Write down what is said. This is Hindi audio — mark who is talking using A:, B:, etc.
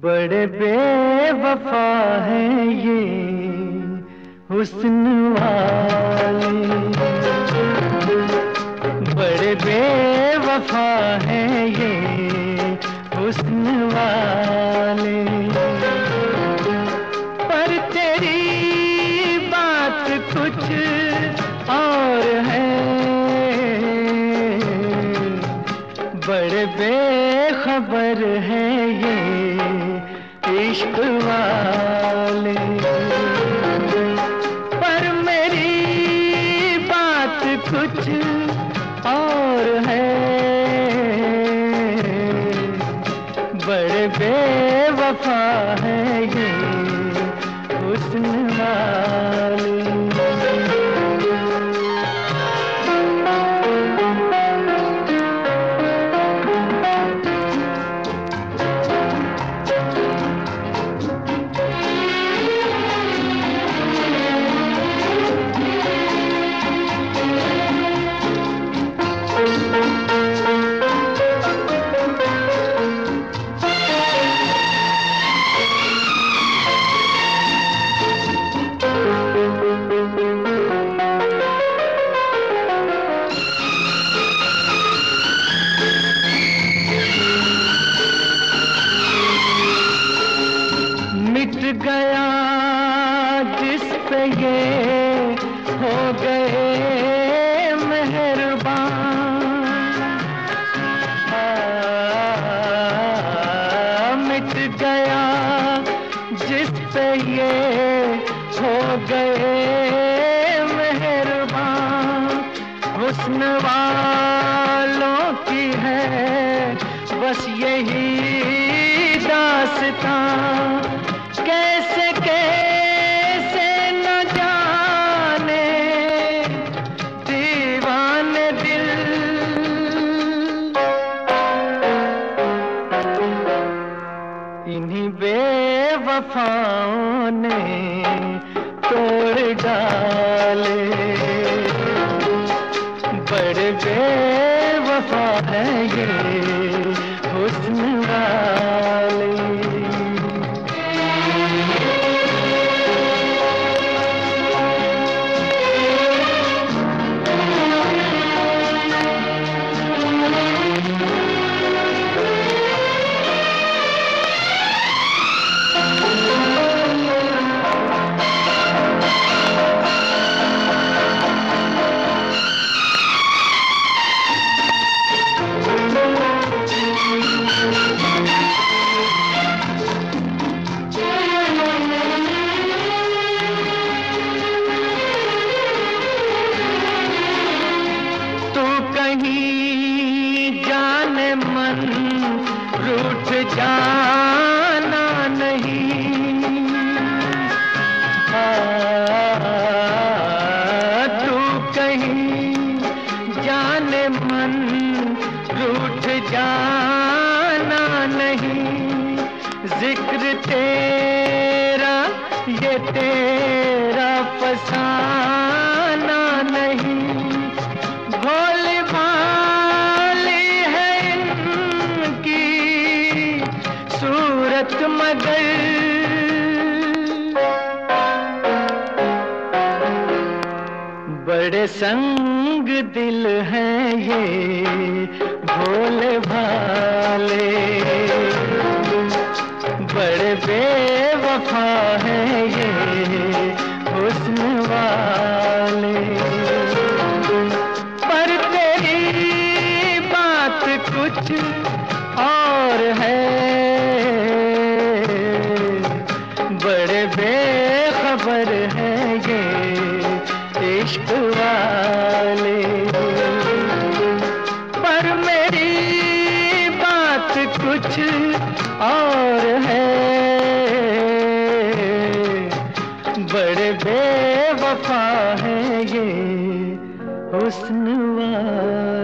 A: बड़े बेवफा हैं ये हुस्न वाले, बड़े बेवफा हैं ये हुस्न वाले। पर तेरी बात कुछ और है, बड़े बेखबर हैं ये इश्क वाले। पर मेरी बात कुछ और है, बड़े बेवफा हैं ये हुस्न वाले। मिट गया जिस पे ये हो गए मेहरबान, मिट गया जिस पे ये हो गए मेहरबान। हुस्न वालों की है बस यही दास्तां, कैसे कैसे न जाने दीवाने दिल। इन्हीं बेवफाओं ने तोड़ डाले, बड़े बेवफा है ये हुस्न वाले। कहीं जाने मन रूठ जाना नहीं, तू कहीं जाने मन रूठ जाना नहीं। जिक्र तेरा ये तेरा फसाना नहीं। भोली भाली है इनकी सूरत मगर बड़े संग दिल हैं ये भोले भाले, बड़े बेवफा हैं ये हुस्न वाले। पर तेरी बात कुछ और है, बड़े बेखबर हैं ये इश्क वाले। पर मेरी बात कुछ और है, बड़े बेवफा हैं ये हुस्न वाले।